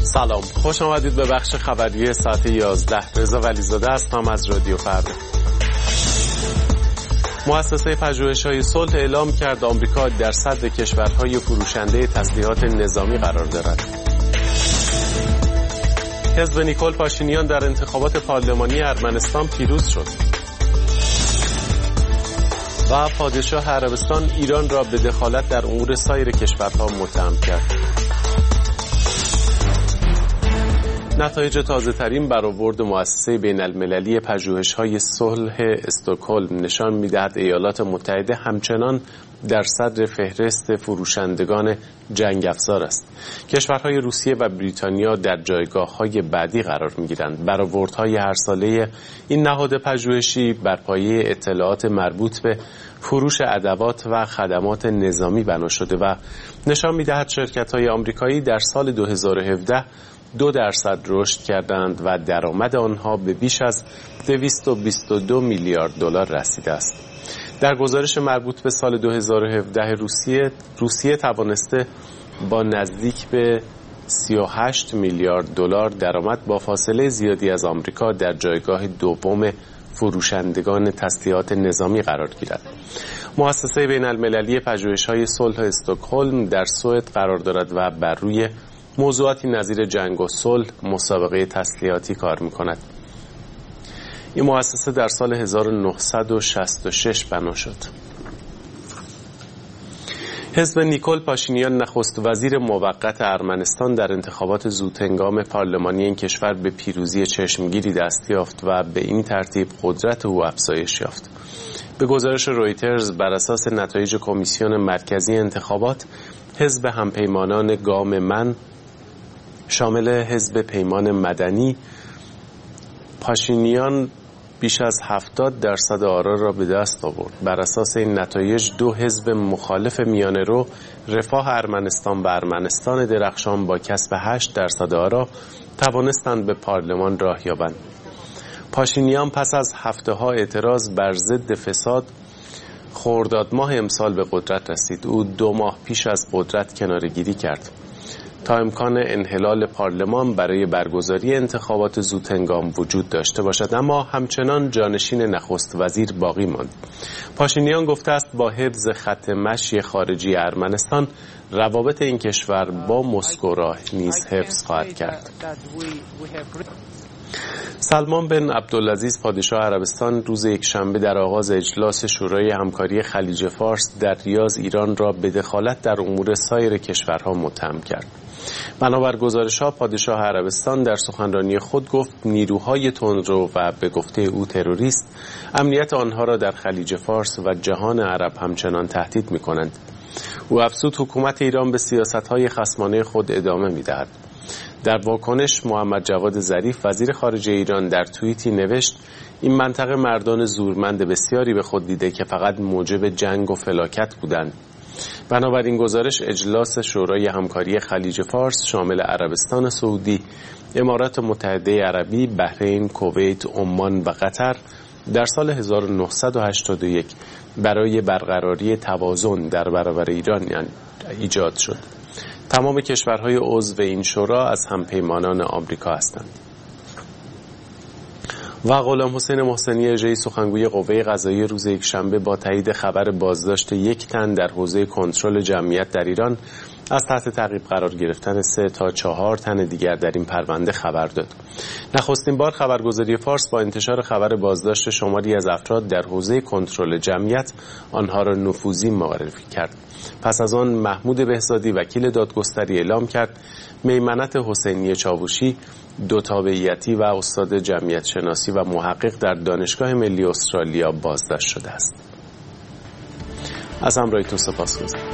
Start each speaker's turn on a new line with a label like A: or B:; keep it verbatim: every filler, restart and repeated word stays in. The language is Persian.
A: سلام، خوش آمدید به بخش خبری ساعت یازده. رضا ولیزاده هستم از رادیو فردا. مؤسسه پژوهش‌های صلح اعلام کرد آمریکا در صدر کشورهای فروشنده تسلیحات نظامی قرار دارد. حزب نیکول پاشینیان در انتخابات پارلمانی ارمنستان پیروز شد. و پادشاه عربستان ایران را به دخالت در امور سایر کشورها متهم کرد. نتایج تازه‌ترین برآورد مؤسسه بین‌المللی پژوهش‌های صلح استکهلم نشان می‌دهد ایالات متحده همچنان در صدر فهرست فروشندگان جنگ افزار است. کشورهای روسیه و بریتانیا در جایگاه‌های بعدی قرار می‌گیرند. برآوردهای هر ساله این نهاد پژوهشی بر پایه اطلاعات مربوط به فروش ادوات و خدمات نظامی بنا شده و نشان می‌دهد شرکت‌های آمریکایی در سال دو هزار و هفده دو درصد رشد کردند و درآمد آنها به بیش از دویست و بیست و دو میلیارد دلار رسیده است. در گزارش مربوط به سال دو هزار و هفده روسیه روسیه توانسته با نزدیک به سی و هشت میلیارد دلار درآمد با فاصله زیادی از آمریکا در جایگاه دوم فروشندگان تسلیحات نظامی قرار گیرد. مؤسسه بین‌المللی پژوهش‌های صلح استکهلم در سوئد قرار دارد و بر روی موضوعاتی نظیر جنگ و صلح مسابقه تسلیحاتی کار می‌کند. این مؤسسه در سال هزار و نهصد و شصت و شش بنا شد. حزب نیکول پاشینیان نخست وزیر موقت ارمنستان در انتخابات زودهنگام پارلمانی این کشور به پیروزی چشمگیری دست یافت و به این ترتیب قدرت او افزایش یافت. به گزارش رویترز بر اساس نتایج کمیسیون مرکزی انتخابات، حزب همپیمانان گام من شامل حزب پیمان مدنی پاشینیان بیش از هفتاد درصد آرا را به دست آورد. بر اساس این نتایج دو حزب مخالف میانه رو، رفاه ارمنستان و ارمنستان درخشان، با کسب هشت درصد آرا توانستند به پارلمان راه یابند. پاشینیان پس از هفته ها اعتراض بر ضد فساد خرداد ماه امسال به قدرت رسید. او دو ماه پیش از قدرت کناره‌گیری کرد تا امکان انحلال پارلمان برای برگزاری انتخابات زودهنگام وجود داشته باشد، اما همچنان جانشین نخست وزیر باقی ماند. پاشینیان گفته است با حفظ خط مشی خارجی ارمنستان، روابط این کشور با مسکو را نیز حفظ خواهد کرد. سلمان بن عبدالعزیز پادشاه عربستان روز یکشنبه در آغاز اجلاس شورای همکاری خلیج فارس در ریاض ایران را به دخالت در امور سایر کشورها متهم کرد. بنابر گزارش‌ها پادشاه عربستان در سخنرانی خود گفت نیروهای تندرو و به گفته او تروریست امنیت آنها را در خلیج فارس و جهان عرب همچنان تهدید می‌کنند. او افزود حکومت ایران به سیاست‌های خصمانه خود ادامه می‌دهد. در واکنش محمد جواد ظریف وزیر خارجه ایران در توییتی نوشت این منطقه مردان زورمند بسیاری به خود دیده که فقط موجب جنگ و فلاکت بودند. بنابراین گزارش اجلاس شورای همکاری خلیج فارس شامل عربستان سعودی، امارات متحده عربی، بحرین، کویت، عمان و قطر در سال هزار و نهصد و هشتاد و یک برای برقراری توازن در برابر ایران ایجاد شد. تمام کشورهای عضو این شورا از همپیمانان آمریکا هستند. و غلام حسین محسنی اژه‌ای سخنگوی قوه قضاییه روز یکشنبه با تایید خبر بازداشت یک تن در حوزه کنترل جمعیت در ایران از تحت تعقیب قرار گرفتن سه تا چهار تن دیگر در این پرونده خبر داد. نخستین بار خبرگزاری فارس با انتشار خبر بازداشت شماری از افراد در حوزه کنترل جمعیت آنها را نفوذی معرفی کرد. پس از آن محمود بهزادی وکیل دادگستری اعلام کرد میمنت حسینی چاوشی، دو تابعیتی و استاد جمعیت شناسی و محقق در دانشگاه ملی استرالیا بازداشت شده است. از همراهیتون سپاسگزارم.